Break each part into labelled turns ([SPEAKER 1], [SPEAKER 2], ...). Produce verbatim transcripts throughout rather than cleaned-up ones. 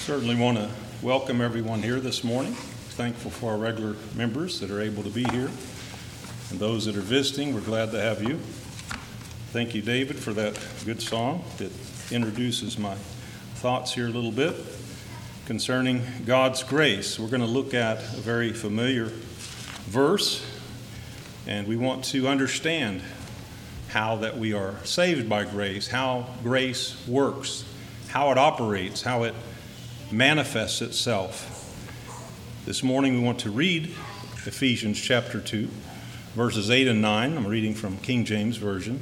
[SPEAKER 1] Certainly want to welcome everyone here this morning. Thankful for our regular members that are able to be here. And those that are visiting, we're glad to have you. Thank you, David, for that good song that introduces my thoughts here a little bit concerning God's grace. We're going to look at a very familiar verse, and we want to understand how that we are saved by grace, how grace works, how it operates, how it manifests itself. This morning we want to read Ephesians chapter two, verses eight and nine. I'm reading from King James Version,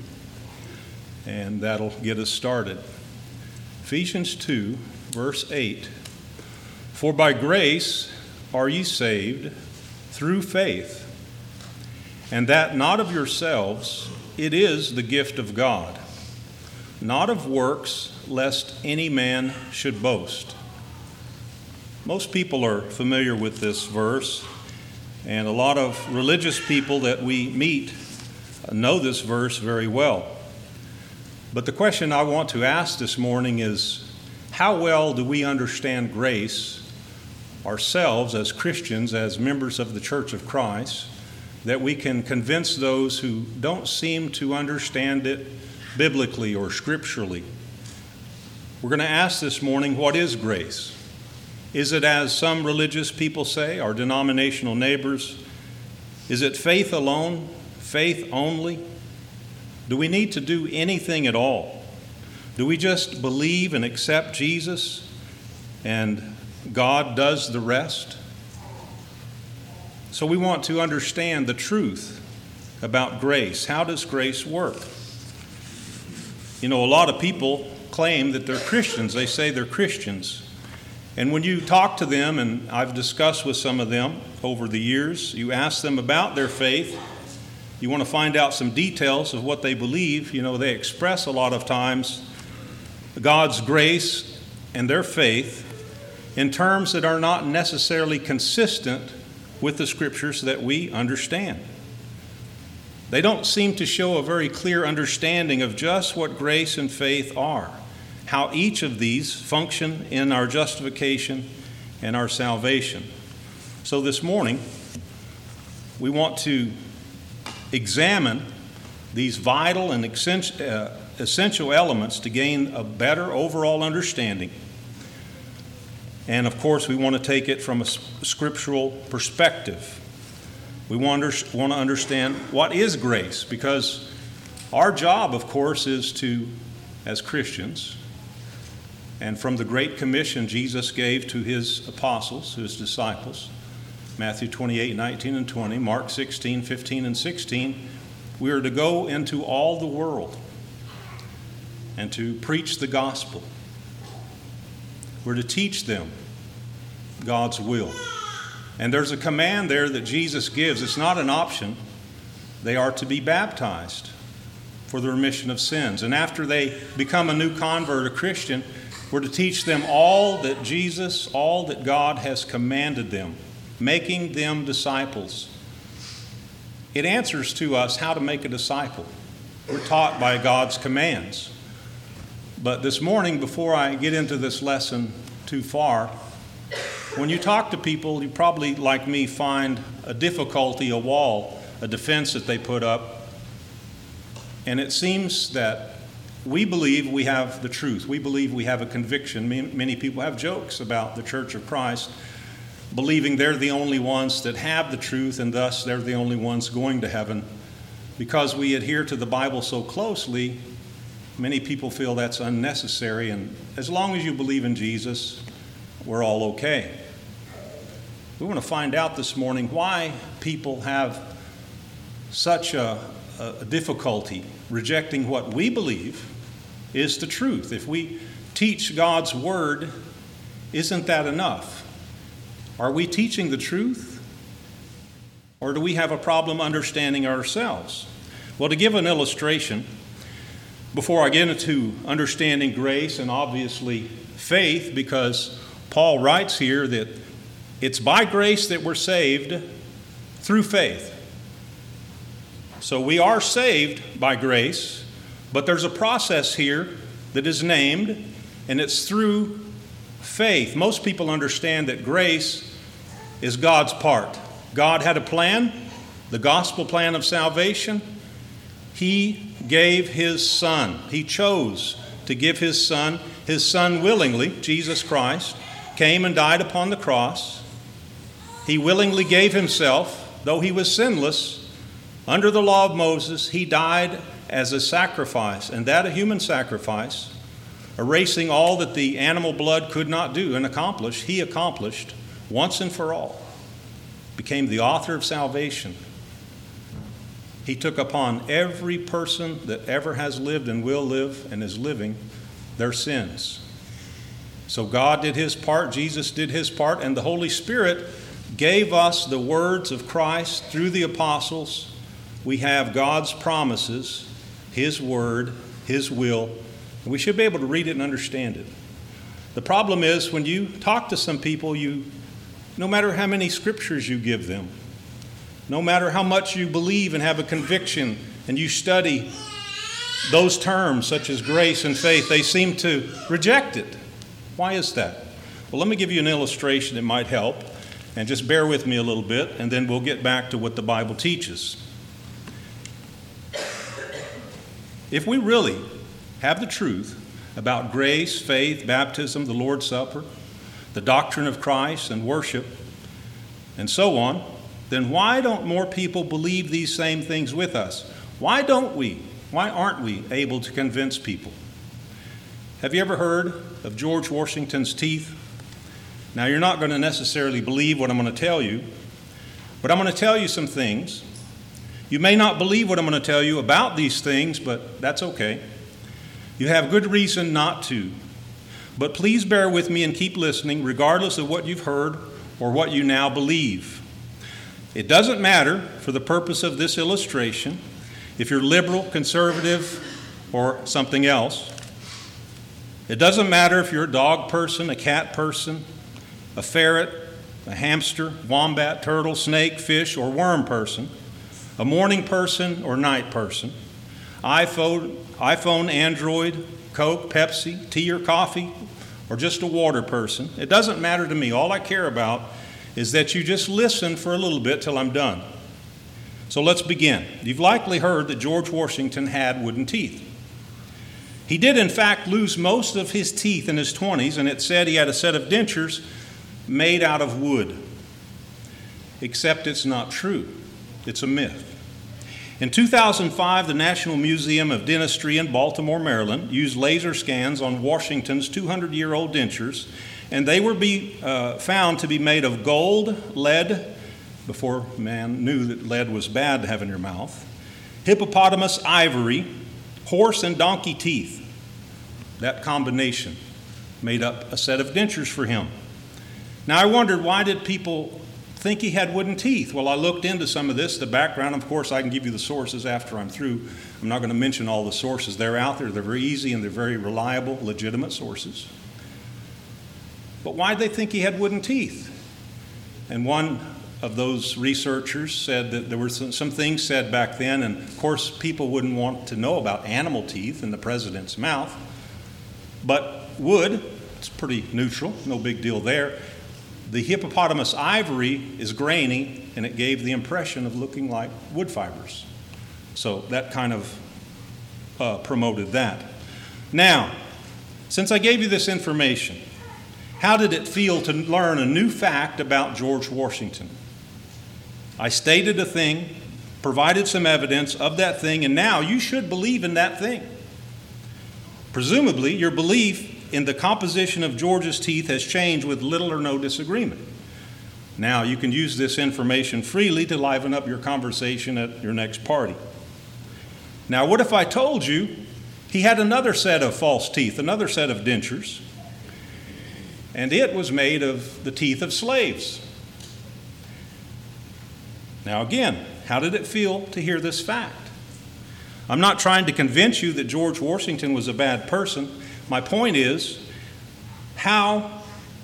[SPEAKER 1] and that'll get us started. Ephesians two, verse eight. For by grace are ye saved through faith, and that not of yourselves, it is the gift of God, not of works, lest any man should boast. Most people are familiar with this verse, and a lot of religious people that we meet know this verse very well. But the question I want to ask this morning is, how well do we understand grace ourselves as Christians, as members of the Church of Christ, that we can convince those who don't seem to understand it biblically or scripturally? We're going to ask this morning, what is grace? Is it, as some religious people say, our denominational neighbors, is it faith alone, faith only? Do we need to do anything at all? Do we just believe and accept Jesus and God does the rest? So we want to understand the truth about grace. How does grace work? You know, a lot of people claim that they're Christians. They say they're Christians. And when you talk to them, and I've discussed with some of them over the years, you ask them about their faith, you want to find out some details of what they believe. You know, they express a lot of times God's grace and their faith in terms that are not necessarily consistent with the scriptures that we understand. They don't seem to show a very clear understanding of just what grace and faith are, how each of these function in our justification and our salvation. So this morning, we want to examine these vital and essential elements to gain a better overall understanding. And of course, we want to take it from a scriptural perspective. We want to understand what is grace, because our job, of course, is to, as Christians, and from the Great Commission Jesus gave to his apostles, his disciples, Matthew twenty-eight, nineteen and twenty, Mark sixteen, fifteen and sixteen, we are to go into all the world and to preach the gospel. We're to teach them God's will. And there's a command there that Jesus gives. It's not an option. They are to be baptized for the remission of sins. And after they become a new convert, a Christian, we're to teach them all that Jesus, all that God has commanded them, making them disciples. It answers to us how to make a disciple. We're taught by God's commands. But this morning, before I get into this lesson too far, when you talk to people, you probably, like me, find a difficulty, a wall, a defense that they put up. And it seems that we believe we have the truth. We believe we have a conviction. Many people have jokes about the Church of Christ, believing they're the only ones that have the truth, and thus they're the only ones going to heaven. Because we adhere to the Bible so closely, many people feel that's unnecessary, and as long as you believe in Jesus, we're all okay. We want to find out this morning why people have such a, a difficulty rejecting what we believe is the truth. If we teach God's word, isn't that enough? Are we teaching the truth? Or do we have a problem understanding ourselves? Well, to give an illustration, before I get into understanding grace and obviously faith, because Paul writes here that it's by grace that we're saved through faith. So we are saved by grace, but there's a process here that is named, and it's through faith. Most people understand that grace is God's part. God had a plan, the gospel plan of salvation. He gave his Son. He chose to give his Son. His Son willingly, Jesus Christ, came and died upon the cross. He willingly gave himself, though he was sinless, under the law of Moses. He died as a sacrifice, and that a human sacrifice, erasing all that the animal blood could not do and accomplish. He accomplished once and for all, became the author of salvation. He took upon every person that ever has lived and will live and is living their sins. So God did his part, Jesus did his part, and the Holy Spirit gave us the words of Christ through the apostles. We have God's promises, his word, his will, and we should be able to read it and understand it. The problem is when you talk to some people, you, no matter how many scriptures you give them, no matter how much you believe and have a conviction and you study those terms such as grace and faith, they seem to reject it. Why is that? Well, let me give you an illustration that might help, and just bear with me a little bit, and then we'll get back to what the Bible teaches. If we really have the truth about grace, faith, baptism, the Lord's Supper, the doctrine of Christ and worship, and so on, then why don't more people believe these same things with us? Why don't we? Why aren't we able to convince people? Have you ever heard of George Washington's teeth? Now, you're not going to necessarily believe what I'm going to tell you, but I'm going to tell you some things. You may not believe what I'm going to tell you about these things, but that's okay. You have good reason not to. But please bear with me and keep listening, regardless of what you've heard or what you now believe. It doesn't matter, for the purpose of this illustration, if you're liberal, conservative, or something else. It doesn't matter if you're a dog person, a cat person, a ferret, a hamster, wombat, turtle, snake, fish, or worm person, a morning person or night person, iPhone, iPhone, Android, Coke, Pepsi, tea or coffee, or just a water person. It doesn't matter to me. All I care about is that you just listen for a little bit till I'm done. So let's begin. You've likely heard that George Washington had wooden teeth. He did, in fact, lose most of his teeth in his twenties, and it said he had a set of dentures made out of wood. Except it's not true. It's a myth. In two thousand five, the National Museum of Dentistry in Baltimore, Maryland, used laser scans on Washington's two hundred year old dentures, and they were be, uh, found to be made of gold, lead, before man knew that lead was bad to have in your mouth, hippopotamus ivory, horse and donkey teeth. That combination made up a set of dentures for him. Now I wondered, why did people think he had wooden teeth? Well, I looked into some of this, the background. Of course, I can give you the sources after I'm through. I'm not going to mention all the sources. They're out there. They're very easy and they're very reliable, legitimate sources. But why did they think he had wooden teeth? And one of those researchers said that there were some, some things said back then, and of course people wouldn't want to know about animal teeth in the president's mouth, but wood, it's pretty neutral, no big deal there. The hippopotamus ivory is grainy, and it gave the impression of looking like wood fibers. So that kind of uh, promoted that. Now, since I gave you this information, how did it feel to learn a new fact about George Washington? I stated a thing, provided some evidence of that thing, and now you should believe in that thing. Presumably, your belief in the composition of George's teeth has changed with little or no disagreement. Now, you can use this information freely to liven up your conversation at your next party. Now, what if I told you he had another set of false teeth, another set of dentures, and it was made of the teeth of slaves? Now again, how did it feel to hear this fact? I'm not trying to convince you that George Washington was a bad person. My point is, how,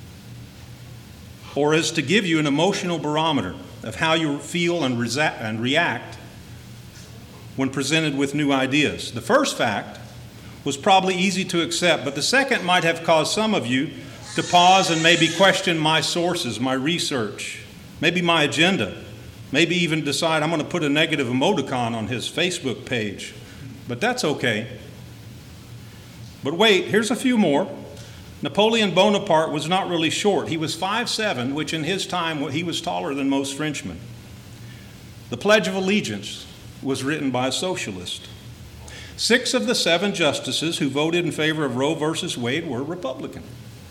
[SPEAKER 1] or is to give you an emotional barometer of how you feel and, resa- and react when presented with new ideas. The first fact was probably easy to accept, but the second might have caused some of you to pause and maybe question my sources, my research, maybe my agenda, maybe even decide I'm going to put a negative emoticon on his Facebook page. But that's okay. But wait, here's a few more. Napoleon Bonaparte was not really short. He was five foot seven, which in his time, he was taller than most Frenchmen. The Pledge of Allegiance was written by a socialist. Six of the seven justices who voted in favor of Roe versus Wade were Republican.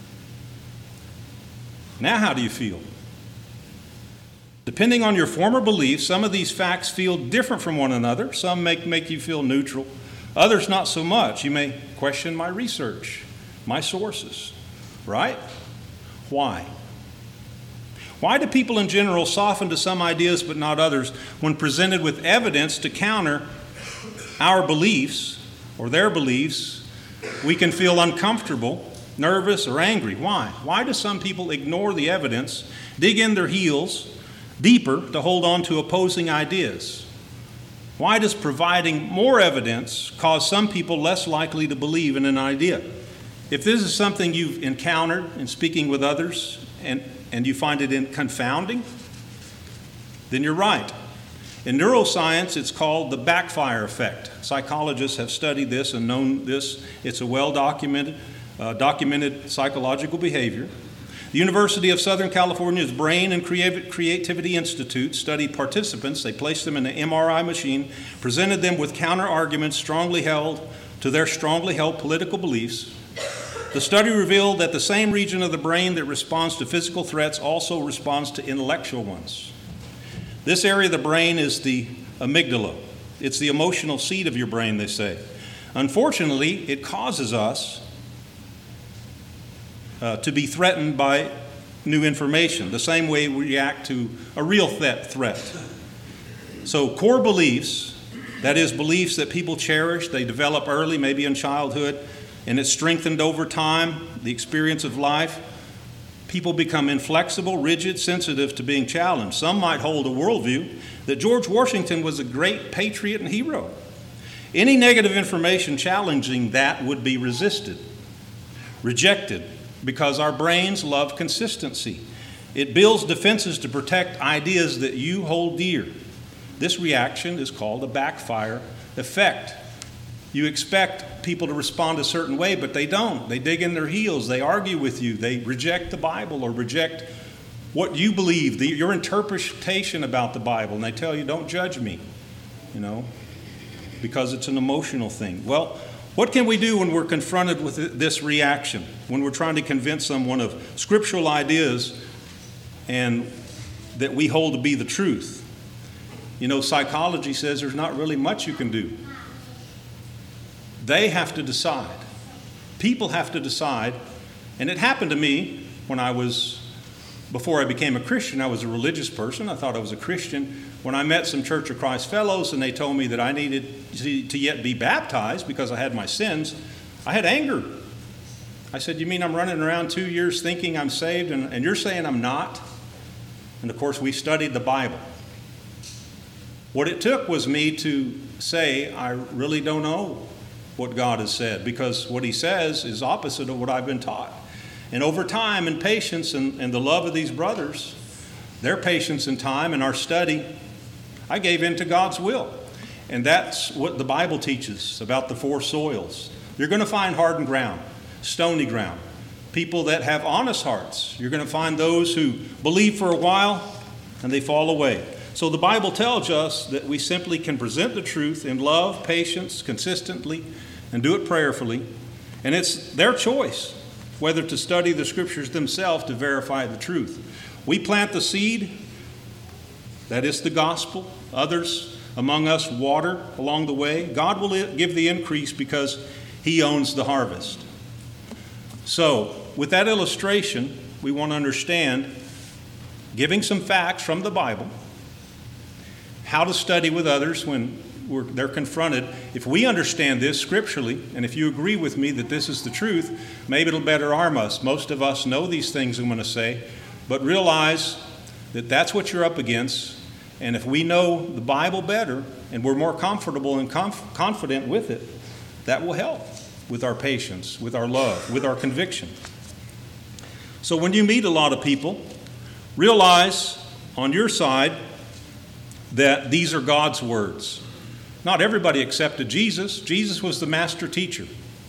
[SPEAKER 1] Now how do you feel? Depending on your former beliefs, some of these facts feel different from one another. Some make, make you feel neutral. Others not so much. You may question my research, my sources, right? Why? Why do people in general soften to some ideas but not others when presented with evidence to counter our beliefs or their beliefs? We can feel uncomfortable, nervous, or angry. Why? Why do some people ignore the evidence, dig in their heels deeper to hold on to opposing ideas? Why does providing more evidence cause some people less likely to believe in an idea? If this is something you've encountered in speaking with others and, and you find it in confounding, then you're right. In neuroscience, it's called the backfire effect. Psychologists have studied this and known this. It's a well-documented uh, documented psychological behavior. The University of Southern California's Brain and Creativity Institute studied participants. They placed them in an M R I machine, presented them with counter-arguments strongly held to their strongly held political beliefs. The study revealed that the same region of the brain that responds to physical threats also responds to intellectual ones. This area of the brain is the amygdala. It's the emotional seat of your brain, they say. Unfortunately, it causes us uh, to be threatened by new information, the same way we react to a real th- threat. So core beliefs, that is, beliefs that people cherish, they develop early, maybe in childhood, and it's strengthened over time, the experience of life. People become inflexible, rigid, sensitive to being challenged. Some might hold a worldview that George Washington was a great patriot and hero. Any negative information challenging that would be resisted, rejected, because our brains love consistency. It builds defenses to protect ideas that you hold dear. This reaction is called a backfire effect. You expect people to respond a certain way, but they don't. They dig in their heels. They argue with you. They reject the Bible or reject what you believe, the, your interpretation about the Bible. And they tell you, don't judge me, you know, because it's an emotional thing. Well, what can we do when we're confronted with this reaction, when we're trying to convince someone of scriptural ideas and that we hold to be the truth? You know, psychology says there's not really much you can do. They have to decide. People have to decide. And it happened to me when I was, before I became a Christian, I was a religious person. I thought I was a Christian. When I met some Church of Christ fellows and they told me that I needed to, to yet be baptized because I had my sins, I had anger. I said, you mean I'm running around two years thinking I'm saved and, and you're saying I'm not? And of course, we studied the Bible. What it took was me to say, I really don't know what God has said, because what he says is opposite of what I've been taught. And over time and patience and, and the love of these brothers, their patience and time and our study, I gave in to God's will. And that's what the Bible teaches about the four soils. You're going to find hardened ground, stony ground, people that have honest hearts. You're going to find those who believe for a while and they fall away. So the Bible tells us that we simply can present the truth in love, patience, consistently, and do it prayerfully. And it's their choice whether to study the scriptures themselves to verify the truth. We plant the seed, that is the gospel. Others among us water along the way. God will give the increase because he owns the harvest. So with that illustration, we want to understand, giving some facts from the Bible, how to study with others when we're, they're confronted. If we understand this scripturally, and if you agree with me that this is the truth, maybe it'll better arm us. Most of us know these things I'm going to say, but realize that that's what you're up against. And if we know the Bible better and we're more comfortable and conf- confident with it, that will help with our patience, with our love, with our conviction. So when you meet a lot of people, realize on your side that these are God's words. Not everybody accepted Jesus. Jesus was the master teacher.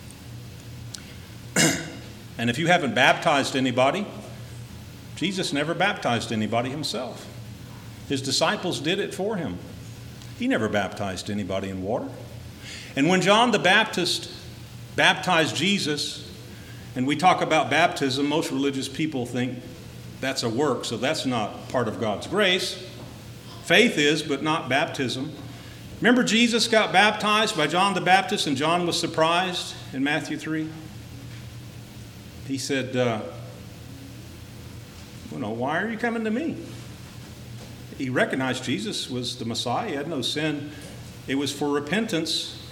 [SPEAKER 1] And if you haven't baptized anybody, Jesus never baptized anybody himself. His disciples did it for him. He never baptized anybody in water. And when John the Baptist baptized Jesus, and we talk about baptism, most religious people think that's a work, so that's not part of God's grace. Faith is, but not baptism. Remember Jesus got baptized by John the Baptist, and John was surprised in Matthew three? He said, uh, you know, why are you coming to me? He recognized Jesus was the Messiah. He had no sin. It was for repentance,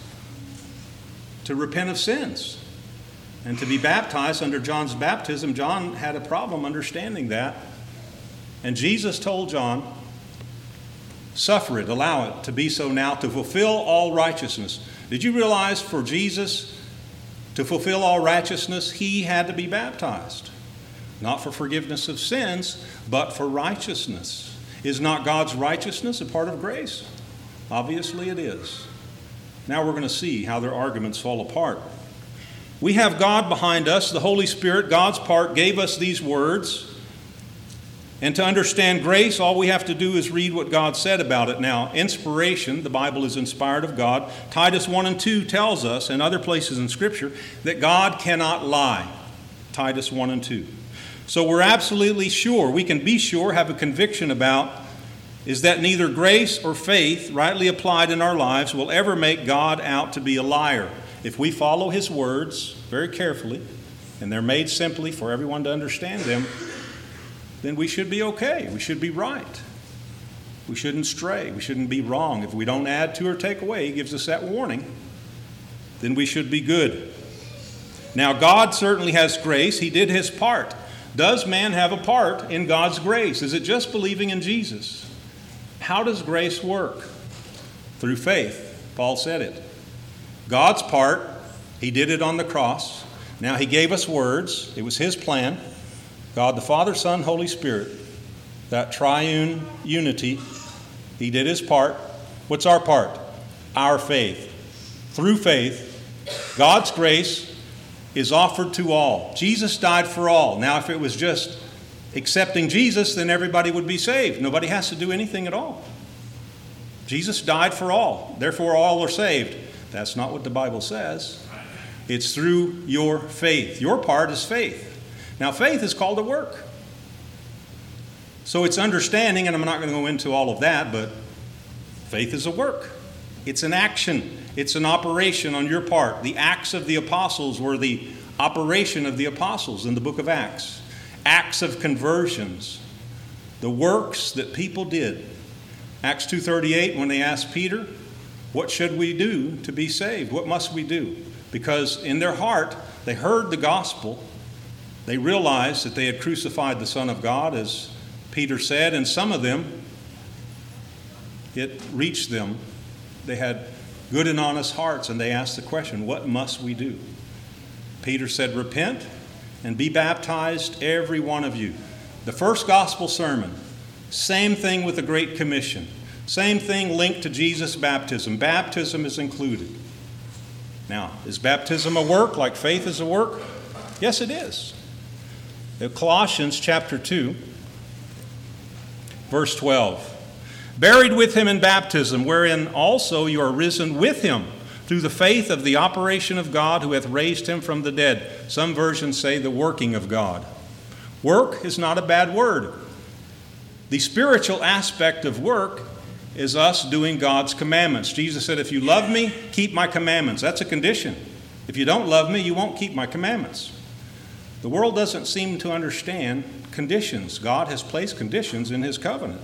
[SPEAKER 1] to repent of sins, and to be baptized under John's baptism. John had a problem understanding that. And Jesus told John, suffer it, allow it to be so now, to fulfill all righteousness. Did you realize for Jesus to fulfill all righteousness, he had to be baptized? Not for forgiveness of sins, but for righteousness. Is not God's righteousness a part of grace? Obviously it is. Now we're going to see how their arguments fall apart. We have God behind us, the Holy Spirit, God's part, gave us these words. And to understand grace, all we have to do is read what God said about it. Now, inspiration, the Bible is inspired of God. Titus one and two tells us, and other places in Scripture, that God cannot lie. Titus one and two. So we're absolutely sure, we can be sure, have a conviction about, is that neither grace or faith, rightly applied in our lives, will ever make God out to be a liar. If we follow his words very carefully, and they're made simply for everyone to understand them, then we should be okay. We should be right. We shouldn't stray. We shouldn't be wrong. If we don't add to or take away, he gives us that warning, then we should be good. Now, God certainly has grace. He did his part. Does man have a part in God's grace? Is it just believing in Jesus? How does grace work? Through faith. Paul said it. God's part, he did it on the cross. Now he gave us words. It was his plan. God the Father, Son, Holy Spirit, that triune unity, he did his part. What's our part? Our faith. Through faith, God's grace is offered to all. Jesus died for all. Now, if it was just accepting Jesus, then everybody would be saved. Nobody has to do anything at all. Jesus died for all. Therefore, all are saved. That's not what the Bible says. It's through your faith. Your part is faith. Now, faith is called a work. So it's understanding, and I'm not going to go into all of that, but faith is a work. It's an action. It's an operation on your part. The Acts of the Apostles were the operation of the apostles in the book of Acts. Acts of conversions. The works that people did. Acts two thirty-eight, when they asked Peter, what should we do to be saved? What must we do? Because in their heart, they heard the gospel. They realized that they had crucified the Son of God, as Peter said, and some of them, it reached them. They had good and honest hearts, and they asked the question, what must we do? Peter said, repent and be baptized, every one of you. The first gospel sermon, same thing with the Great Commission. Same thing linked to Jesus' baptism. Baptism is included. Now, is baptism a work like faith is a work? Yes, it is. Colossians chapter two, verse twelve. Buried with him in baptism, wherein also you are risen with him through the faith of the operation of God who hath raised him from the dead. Some versions say the working of God. Work is not a bad word. The spiritual aspect of work is us doing God's commandments. Jesus said, if you love me, keep my commandments. That's a condition. If you don't love me, you won't keep my commandments. The world doesn't seem to understand conditions. God has placed conditions in his covenant.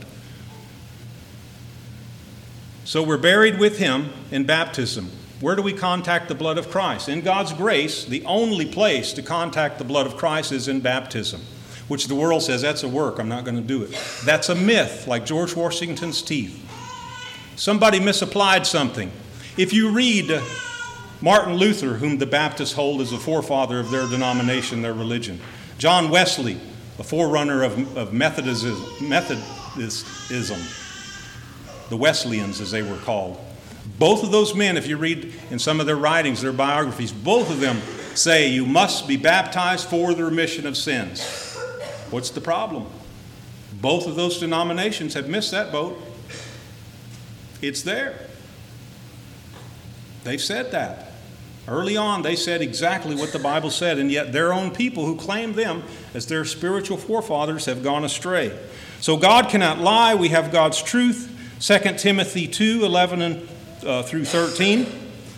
[SPEAKER 1] So we're buried with him in baptism. Where do we contact the blood of Christ? In God's grace, the only place to contact the blood of Christ is in baptism, which the world says, that's a work, I'm not going to do it. That's a myth, like George Washington's teeth. Somebody misapplied something. If you read Martin Luther, whom the Baptists hold as a forefather of their denomination, their religion, John Wesley, a forerunner of, of Methodism, Methodism, the Wesleyans as they were called. Both of those men, if you read in some of their writings, their biographies, both of them say you must be baptized for the remission of sins. What's the problem? Both of those denominations have missed that boat. It's there. They've said that. Early on, they said exactly what the Bible said, and yet their own people who claim them as their spiritual forefathers have gone astray. So God cannot lie. We have God's truth. Second Timothy two, eleven and, uh, through thirteen.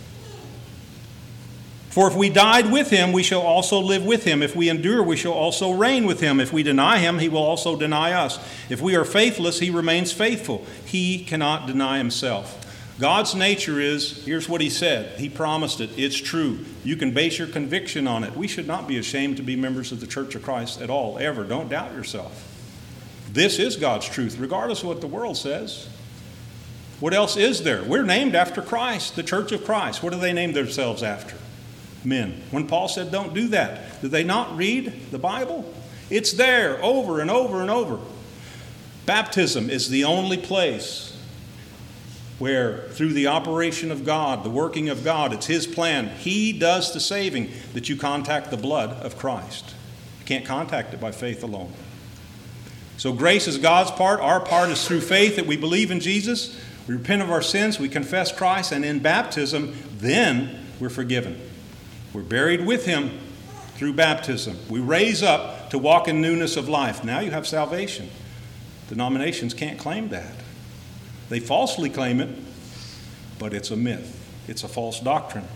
[SPEAKER 1] For if we died with him, we shall also live with him. If we endure, we shall also reign with him. If we deny him, he will also deny us. If we are faithless, he remains faithful. He cannot deny himself. God's nature is, here's what he said. He promised it. It's true. You can base your conviction on it. We should not be ashamed to be members of the Church of Christ at all, ever. Don't doubt yourself. This is God's truth, regardless of what the world says. What else is there? We're named after Christ, the Church of Christ. What do they name themselves after? Men. When Paul said don't do that, did they not read the Bible? It's there over and over and over. Baptism is the only place where through the operation of God, the working of God, it's his plan. He does the saving, that you contact the blood of Christ. You can't contact it by faith alone. So grace is God's part. Our part is through faith that we believe in Jesus. We repent of our sins. We confess Christ. And in baptism, then we're forgiven. We're buried with him through baptism. We raise up to walk in newness of life. Now you have salvation. Denominations can't claim that. They falsely claim it, but it's a myth. It's a false doctrine.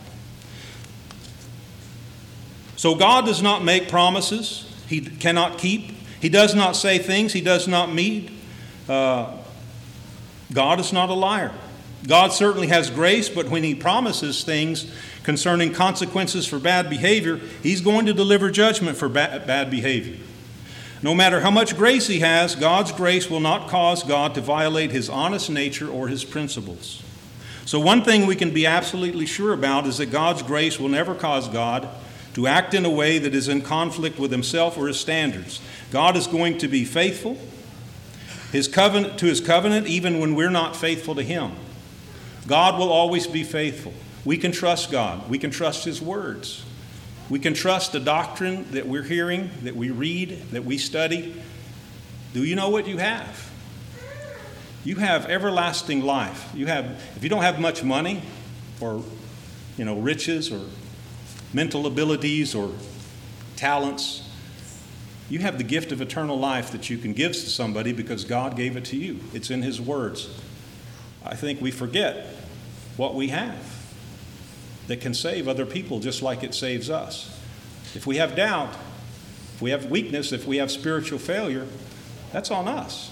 [SPEAKER 1] So God does not make promises he cannot keep. He does not say things he does not meet. Uh, God is not a liar. God certainly has grace, but when he promises things concerning consequences for bad behavior, he's going to deliver judgment for ba- bad behavior. No matter how much grace he has, God's grace will not cause God to violate his honest nature or his principles. So one thing we can be absolutely sure about is that God's grace will never cause God to act in a way that is in conflict with himself or his standards. God is going to be faithful his covenant, to his covenant even when we're not faithful to him. God will always be faithful. We can trust God. We can trust his words. We can trust the doctrine that we're hearing, that we read, that we study. Do you know what you have? You have everlasting life. You have, if you don't have much money or, you know, riches or mental abilities or talents, you have the gift of eternal life that you can give to somebody because God gave it to you. It's in his words. I think we forget what we have that can save other people just like it saves us. If we have doubt, if we have weakness, if we have spiritual failure, that's on us.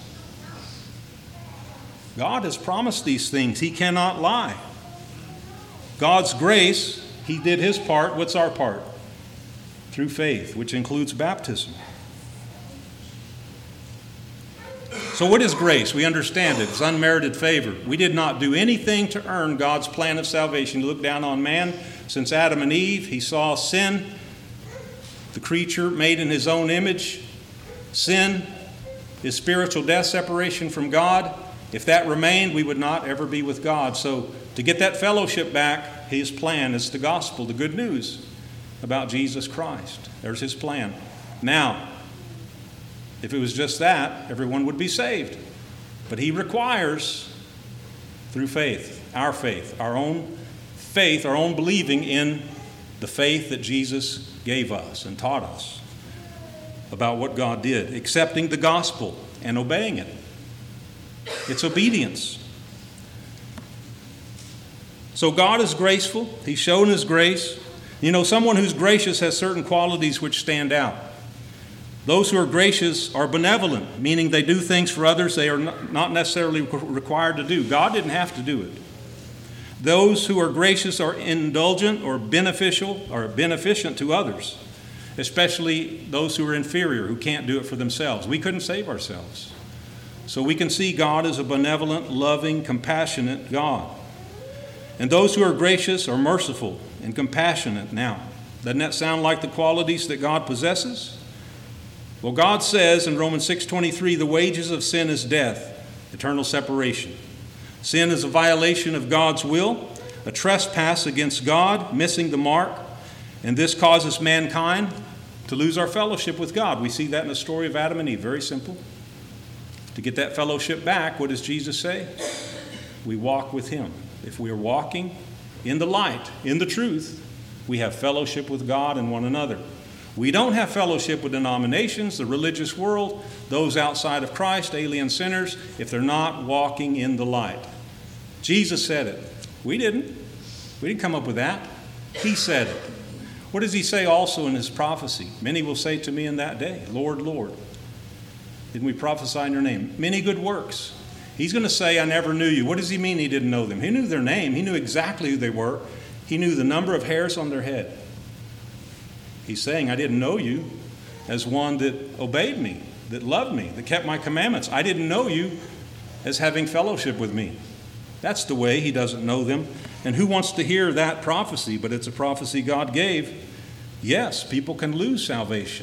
[SPEAKER 1] God has promised these things. He cannot lie. God's grace, he did his part. What's our part? Through faith, which includes baptism. So what is grace? We understand it. It's unmerited favor. We did not do anything to earn God's plan of salvation. Look down on man. Since Adam and Eve, he saw sin, the creature made in his own image. Sin is spiritual death, separation from God. If that remained, we would not ever be with God. So to get that fellowship back, his plan is the gospel, the good news about Jesus Christ. There's his plan. Now, if it was just that, everyone would be saved. But he requires, through faith, our faith, our own faith, our own believing in the faith that Jesus gave us and taught us about what God did, accepting the gospel and obeying it. It's obedience. So God is graceful. He's shown his grace. You know, someone who's gracious has certain qualities which stand out. Those who are gracious are benevolent, meaning they do things for others they are not necessarily required to do. God didn't have to do it. Those who are gracious are indulgent or beneficial or beneficent to others, especially those who are inferior, who can't do it for themselves. We couldn't save ourselves. So we can see God as a benevolent, loving, compassionate God. And those who are gracious are merciful and compassionate. Now, doesn't that sound like the qualities that God possesses? Well, God says in Romans six twenty-three, the wages of sin is death, eternal separation. Sin is a violation of God's will, a trespass against God, missing the mark, and this causes mankind to lose our fellowship with God. We see that in the story of Adam and Eve. Very simple. To get that fellowship back, what does Jesus say? We walk with him. If we are walking in the light, in the truth, we have fellowship with God and one another. We don't have fellowship with denominations, the religious world, those outside of Christ, alien sinners, if they're not walking in the light. Jesus said it. We didn't. We didn't come up with that. He said it. What does he say also in his prophecy? Many will say to me in that day, Lord, Lord, didn't we prophesy in your name? Many good works. He's going to say, I never knew you. What does he mean he didn't know them? He knew their name. He knew exactly who they were. He knew the number of hairs on their head. He's saying, I didn't know you as one that obeyed me, that loved me, that kept my commandments. I didn't know you as having fellowship with me. That's the way he doesn't know them. And who wants to hear that prophecy? But it's a prophecy God gave. Yes, people can lose salvation.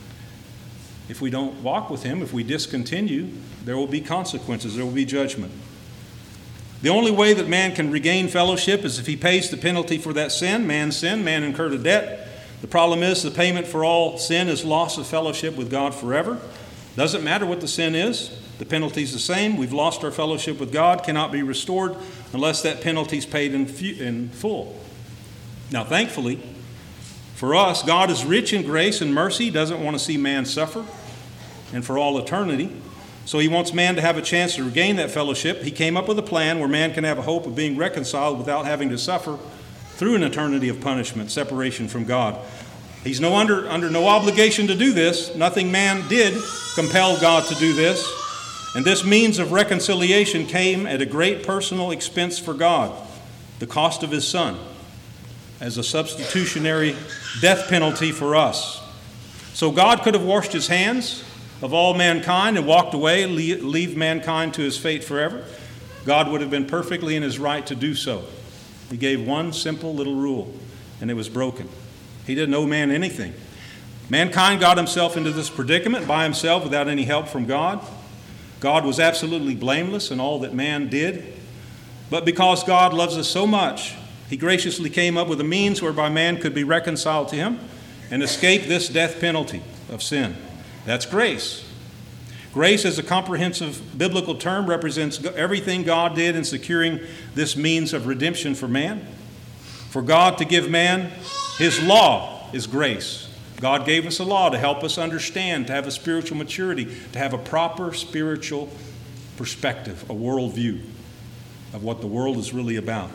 [SPEAKER 1] If we don't walk with him, if we discontinue, there will be consequences. There will be judgment. The only way that man can regain fellowship is if he pays the penalty for that sin. Man sinned, man incurred a debt. The problem is the payment for all sin is loss of fellowship with God forever. Doesn't matter what the sin is. The penalty is the same. We've lost our fellowship with God, cannot be restored unless that penalty is paid in, fu- in full. Now, thankfully, for us, God is rich in grace and mercy. He doesn't want to see man suffer and for all eternity. So he wants man to have a chance to regain that fellowship. He came up with a plan where man can have a hope of being reconciled without having to suffer through an eternity of punishment, separation from God. He's no under, under no obligation to do this. Nothing man did compel God to do this. And this means of reconciliation came at a great personal expense for God, the cost of his Son, as a substitutionary death penalty for us. So God could have washed his hands of all mankind and walked away, leave mankind to his fate forever. God would have been perfectly in his right to do so. He gave one simple little rule, and it was broken. He didn't owe man anything. Mankind got himself into this predicament by himself without any help from God. God was absolutely blameless in all that man did. But because God loves us so much, he graciously came up with a means whereby man could be reconciled to him and escape this death penalty of sin. That's grace. Grace, as a comprehensive biblical term, represents everything God did in securing this means of redemption for man. For God to give man his law is grace. God gave us a law to help us understand, to have a spiritual maturity, to have a proper spiritual perspective, a worldview of what the world is really about.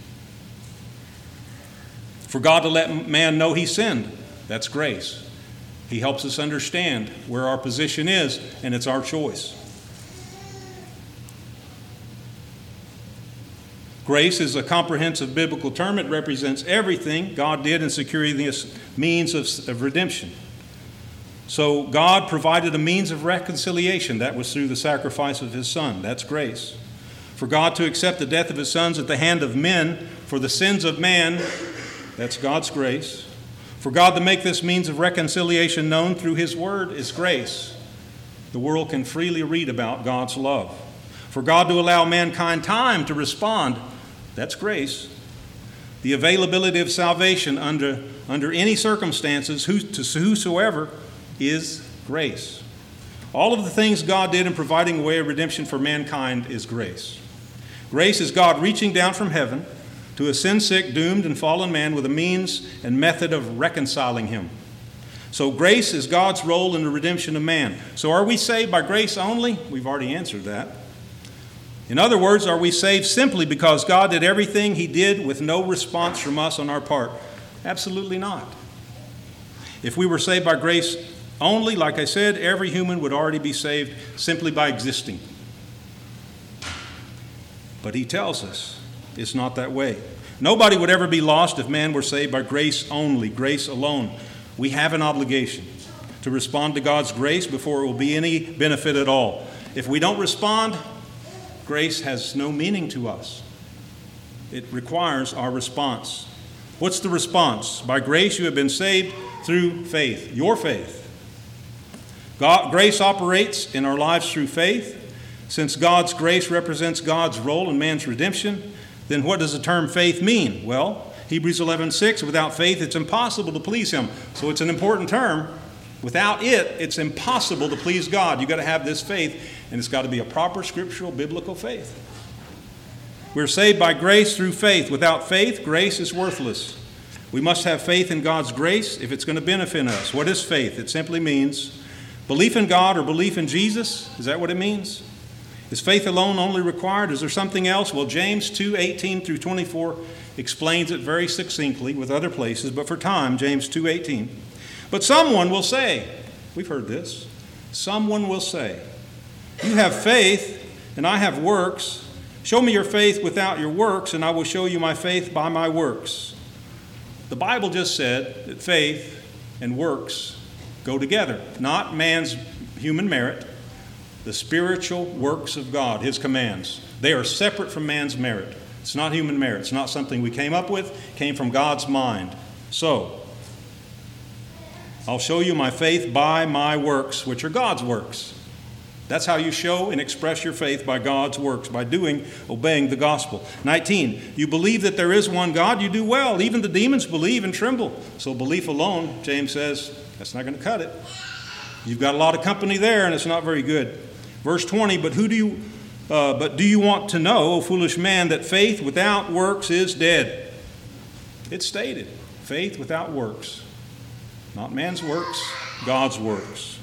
[SPEAKER 1] For God to let man know he sinned, that's grace. He helps us understand where our position is, and it's our choice. Grace is a comprehensive biblical term. It represents everything God did in securing this means of, of redemption. So God provided a means of reconciliation. That was through the sacrifice of his Son. That's grace. For God to accept the death of his sons at the hand of men for the sins of man, that's God's grace. For God to make this means of reconciliation known through his word is grace. The world can freely read about God's love. For God to allow mankind time to respond, that's grace. The availability of salvation under, under any circumstances who, to whosoever is grace. All of the things God did in providing a way of redemption for mankind is grace. Grace is God reaching down from heaven to a sin-sick, doomed, and fallen man with a means and method of reconciling him. So grace is God's role in the redemption of man. So are we saved by grace only? We've already answered that. In other words, are we saved simply because God did everything he did with no response from us on our part? Absolutely not. If we were saved by grace only, like I said, every human would already be saved simply by existing. But he tells us it's not that way. Nobody would ever be lost if man were saved by grace only, grace alone. We have an obligation to respond to God's grace before it will be any benefit at all. If we don't respond, grace has no meaning to us. It requires our response. What's the response? By grace you have been saved through faith, your faith. God, grace operates in our lives through faith. Since God's grace represents God's role in man's redemption, then what does the term faith mean? Well, Hebrews eleven six, without faith it's impossible to please him. So it's an important term. Without it, it's impossible to please God. You've got to have this faith, and it's got to be a proper scriptural biblical faith. We're saved by grace through faith. Without faith, grace is worthless. We must have faith in God's grace if it's going to benefit us. What is faith? It simply means belief in God or belief in Jesus. Is that what it means? Is faith alone only required? Is there something else? Well, James two eighteen through twenty-four explains it very succinctly with other places, but for time, James two eighteen. But someone will say, we've heard this, someone will say, you have faith and I have works. Show me your faith without your works, and I will show you my faith by my works. The Bible just said that faith and works go together, not man's human merit, the spiritual works of God, his commands. They are separate from man's merit. It's not human merit. It's not something we came up with. It came from God's mind. So, I'll show you my faith by my works, which are God's works. That's how you show and express your faith, by God's works, by doing, obeying the gospel. nineteen, you believe that there is one God, you do well. Even the demons believe and tremble. So belief alone, James says, that's not going to cut it. You've got a lot of company there, and it's not very good. Verse twenty, but who do you, uh, but do you want to know, O foolish man, that faith without works is dead? It's stated, faith without works. Not man's works, God's works.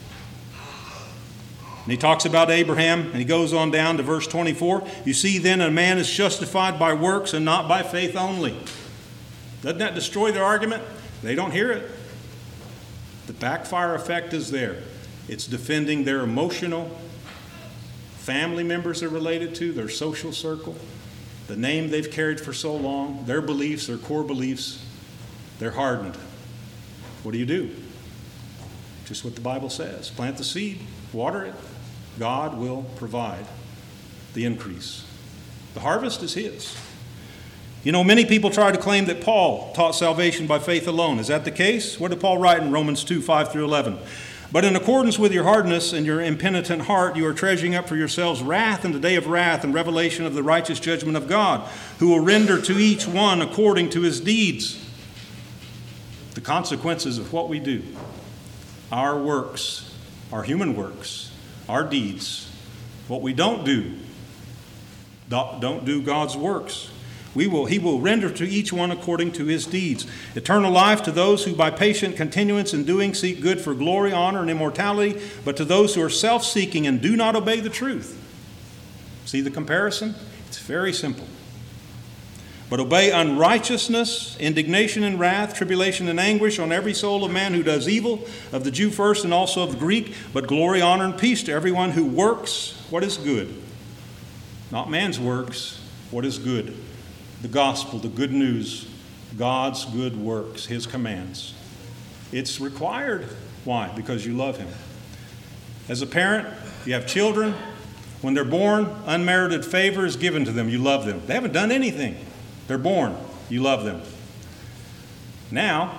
[SPEAKER 1] And he talks about Abraham, and he goes on down to verse twenty-four. You see then, a man is justified by works and not by faith only. Doesn't that destroy their argument? They don't hear it. The backfire effect is there. It's defending their emotional family members they're related to, their social circle, the name they've carried for so long, their beliefs, their core beliefs. They're hardened. What do you do? Just what the Bible says. Plant the seed, water it. God will provide the increase. The harvest is his. You know, many people try to claim that Paul taught salvation by faith alone. Is that the case? What did Paul write in Romans two, five through eleven? But in accordance with your hardness and your impenitent heart, you are treasuring up for yourselves wrath in the day of wrath and revelation of the righteous judgment of God, who will render to each one according to his deeds. The consequences of what we do, our works, our human works, our deeds, what we don't do, don't do God's works. We will, he will render to each one according to his deeds. Eternal life to those who by patient continuance in doing seek good for glory, honor, and immortality, but to those who are self-seeking and do not obey the truth. See the comparison? It's very simple. But obey unrighteousness, indignation and wrath, tribulation and anguish on every soul of man who does evil, of the Jew first and also of the Greek, but glory, honor, and peace to everyone who works what is good. Not man's works, what is good. The gospel, the good news, God's good works, his commands. It's required. Why? Because you love him. As a parent, you have children. When they're born, unmerited favor is given to them. You love them. They haven't done anything. They're born. You love them. Now,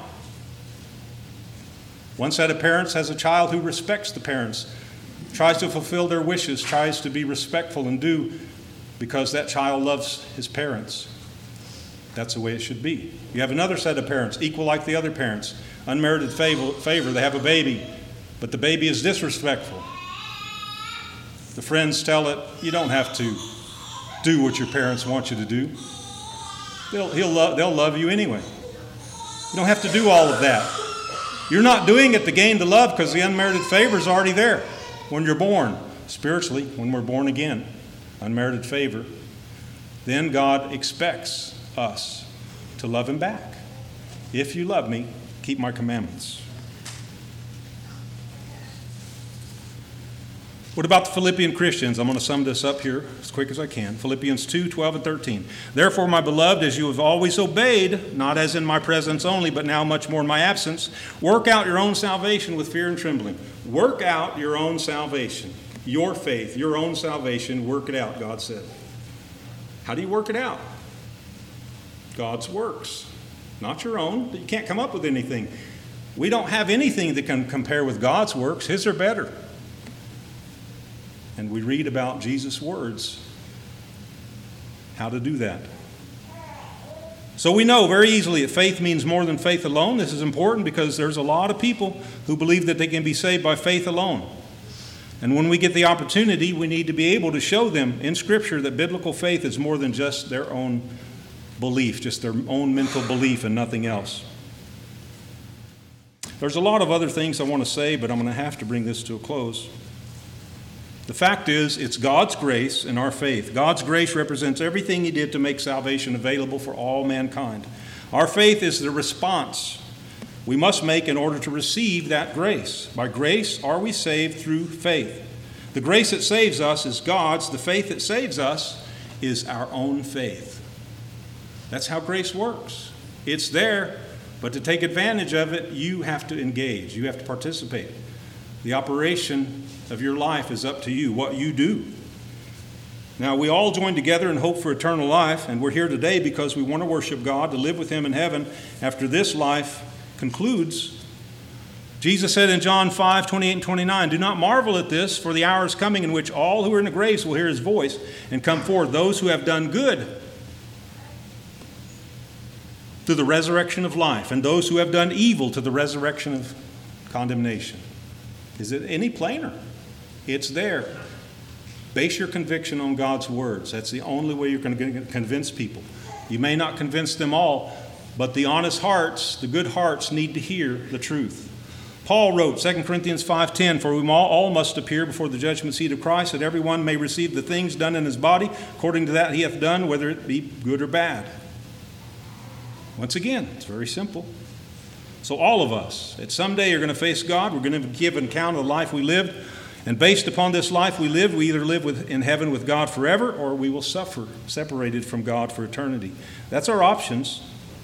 [SPEAKER 1] one set of parents has a child who respects the parents, tries to fulfill their wishes, tries to be respectful and do because that child loves his parents. That's the way it should be. You have another set of parents, equal like the other parents, unmerited favor, favor. They have a baby, but the baby is disrespectful. The friends tell it, you don't have to do what your parents want you to do. They'll, he'll lo- they'll love you anyway. You don't have to do all of that. You're not doing it to gain the love because the unmerited favor is already there when you're born. Spiritually, when we're born again, unmerited favor, then God expects us to love him back. If you love me, keep my commandments. What about the Philippian Christians? I'm going to sum this up here as quick as I can. Philippians two, twelve and thirteen. Therefore, my beloved, as you have always obeyed, not as in my presence only, but now much more in my absence, work out your own salvation with fear and trembling. Work out your own salvation. Your faith, your own salvation, work it out, God said. How do you work it out? God's works, not your own. You can't come up with anything. We don't have anything that can compare with God's works. His are better. And we read about Jesus' words, how to do that. So we know very easily that faith means more than faith alone. This is important because there's a lot of people who believe that they can be saved by faith alone. And when we get the opportunity, we need to be able to show them in Scripture that biblical faith is more than just their own belief, just their own mental belief and nothing else. There's a lot of other things I want to say, but I'm going to have to bring this to a close. The fact is, it's God's grace and our faith. God's grace represents everything He did to make salvation available for all mankind. Our faith is the response we must make in order to receive that grace. By grace are we saved through faith. The grace that saves us is God's. The faith that saves us is our own faith. That's how grace works. It's there, but to take advantage of it, you have to engage. You have to participate. The operation of your life is up to you, what you do. Now, we all join together in hope for eternal life, and we're here today because we want to worship God, to live with Him in heaven after this life concludes. Jesus said in John five, twenty-eight and twenty-nine, "Do not marvel at this, for the hour is coming in which all who are in the graves will hear His voice and come forth, those who have done good to the resurrection of life, and those who have done evil to the resurrection of condemnation." Is it any plainer? It's there. Base your conviction on God's words. That's the only way you're going to convince people. You may not convince them all, but the honest hearts, the good hearts, need to hear the truth. Paul wrote, Second Corinthians five ten, "For we all, all must appear before the judgment seat of Christ, that everyone may receive the things done in his body, according to that he hath done, whether it be good or bad." Once again, it's very simple. So all of us, at some day, are going to face God. We're going to give an account of the life we lived. And based upon this life we live, we either live with, in heaven with God forever, or we will suffer separated from God for eternity. That's our options.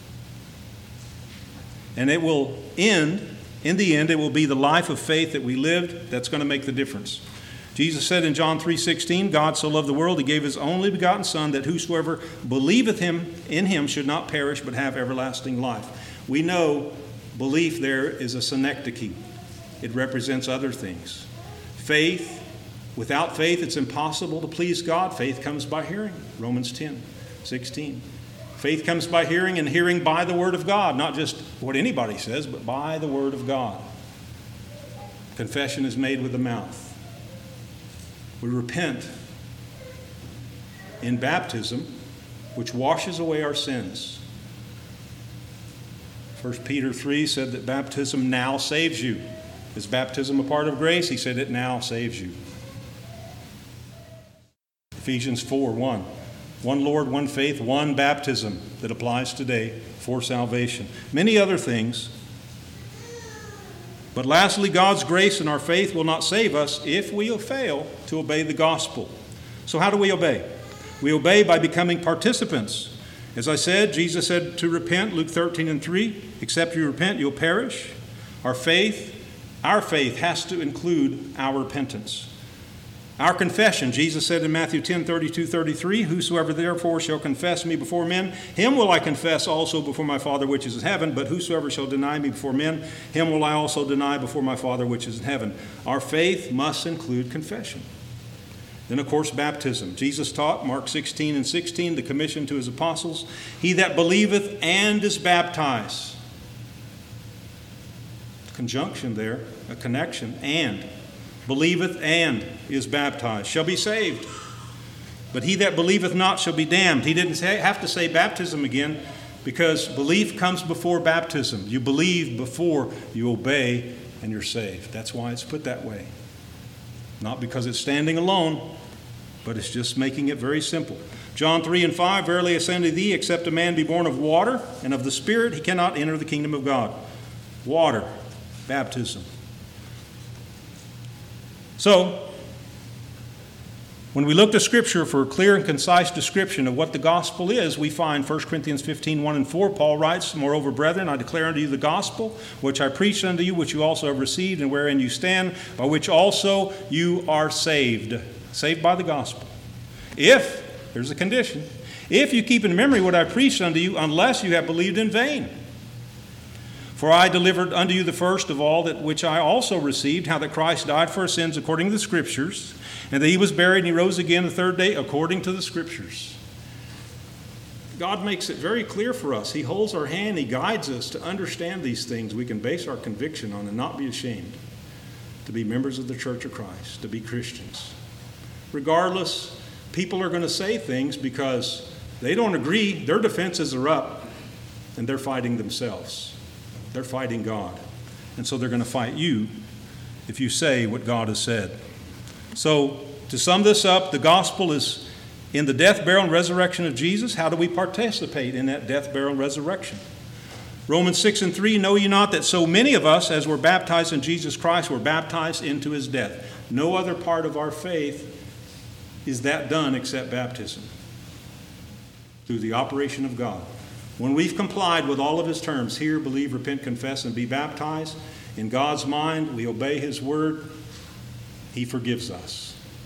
[SPEAKER 1] And it will end, in the end, it will be the life of faith that we lived that's going to make the difference. Jesus said in John three sixteen, "God so loved the world, He gave His only begotten Son, that whosoever believeth him in Him should not perish, but have everlasting life." We know belief there is a synecdoche. It represents other things. Faith, without faith, it's impossible to please God. Faith comes by hearing, Romans ten sixteen. Faith comes by hearing, and hearing by the Word of God, not just what anybody says, but by the Word of God. Confession is made with the mouth. We repent in baptism, which washes away our sins. First Peter three said that baptism now saves you. Is baptism a part of grace? He said it now saves you. Ephesians four one. One Lord, one faith, one baptism that applies today for salvation. Many other things. But lastly, God's grace and our faith will not save us if we fail to obey the gospel. So how do we obey? We obey by becoming participants. As I said, Jesus said to repent, Luke thirteen and three, "Except you repent, you'll perish." Our faith, our faith has to include our repentance. Our confession, Jesus said in Matthew ten thirty-two thirty-three, "Whosoever therefore shall confess me before men, him will I confess also before my Father which is in heaven. But whosoever shall deny me before men, him will I also deny before my Father which is in heaven." Our faith must include confession. Then, of course, baptism. Jesus taught, Mark sixteen and sixteen, the commission to His apostles, "He that believeth and is baptized." Conjunction there, a connection, and. Believeth and is baptized, shall be saved. But he that believeth not shall be damned. He didn't say, have to say baptism again, because belief comes before baptism. You believe before you obey, and you're saved. That's why it's put that way. Not because it's standing alone, but it's just making it very simple. John three and five, "Verily I say unto thee, except a man be born of water and of the Spirit, he cannot enter the kingdom of God." Water, baptism. So, when we look to Scripture for a clear and concise description of what the gospel is, we find First Corinthians fifteen, one and four, Paul writes, "Moreover, brethren, I declare unto you the gospel, which I preached unto you, which you also have received, and wherein you stand, by which also you are saved." Saved by the gospel. If, here's a condition, "if you keep in memory what I preached unto you, unless you have believed in vain. For I delivered unto you the first of all that which I also received, how that Christ died for our sins according to the Scriptures, and that he was buried and he rose again the third day according to the Scriptures. God makes it very clear for us. He holds our hand. He guides us to understand these things we can base our conviction on and not be ashamed to be members of the Church of Christ, to be Christians. Regardless, people are going to say things because they don't agree. Their defenses are up, and they're fighting themselves. They're fighting God. And so they're going to fight you if you say what God has said. So to sum this up, the gospel is in the death, burial, and resurrection of Jesus. How do we participate in that death, burial, and resurrection? Romans six and three, know ye not that so many of us as were baptized in Jesus Christ were baptized into his death. No other part of our faith is that done except baptism through the operation of God. When we've complied with all of his terms, hear, believe, repent, confess, and be baptized, in God's mind, we obey his word, he forgives us.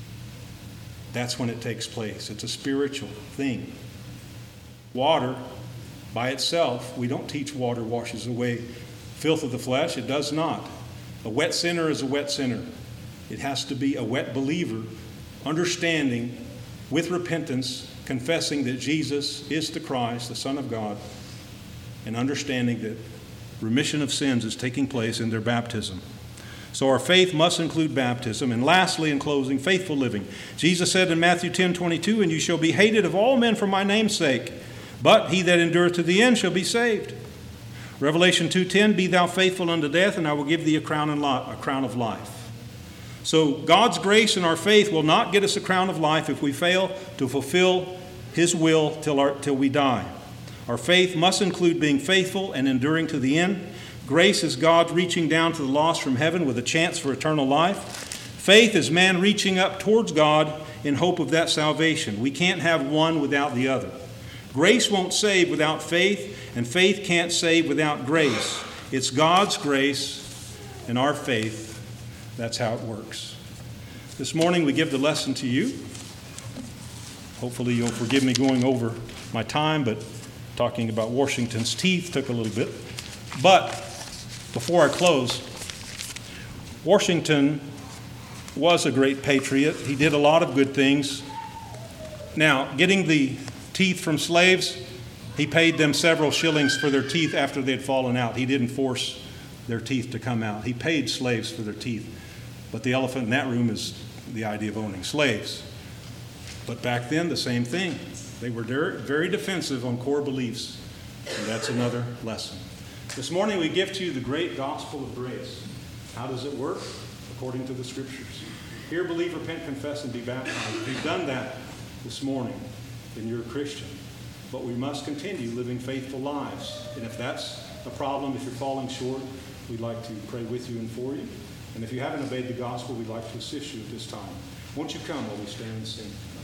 [SPEAKER 1] That's when it takes place. It's a spiritual thing. Water, by itself, we don't teach water washes away filth of the flesh. It does not. A wet sinner is a wet sinner. It has to be a wet believer, understanding with repentance, confessing that Jesus is the Christ, the Son of God, and understanding that remission of sins is taking place in their baptism. So our faith must include baptism. And lastly, in closing, faithful living. Jesus said in Matthew ten twenty-two, and you shall be hated of all men for my name's sake, but he that endureth to the end shall be saved. Revelation two ten, be thou faithful unto death, and I will give thee a crown, and li- a crown of life. So God's grace and our faith will not get us a crown of life if we fail to fulfill his will till, our, till we die. Our faith must include being faithful and enduring to the end. Grace is God reaching down to the lost from heaven with a chance for eternal life. Faith is man reaching up towards God in hope of that salvation. We can't have one without the other. Grace won't save without faith, and faith can't save without grace. It's God's grace and our faith. That's how it works. This morning we give the lesson to you. Hopefully you'll forgive me going over my time, but talking about Washington's teeth took a little bit. But before I close, Washington was a great patriot. He did a lot of good things. Now, getting the teeth from slaves, he paid them several shillings for their teeth after they had fallen out. He didn't force their teeth to come out. He paid slaves for their teeth. But the elephant in that room is the idea of owning slaves. But back then, the same thing. They were very defensive on core beliefs. And that's another lesson. This morning we give to you the great gospel of grace. How does it work? According to the Scriptures. Hear, believe, repent, confess, and be baptized. If you've done that this morning, then you're a Christian. But we must continue living faithful lives. And if that's a problem, if you're falling short, we'd like to pray with you and for you. And if you haven't obeyed the gospel, we'd like to assist you at this time. Won't you come while we stand and sing?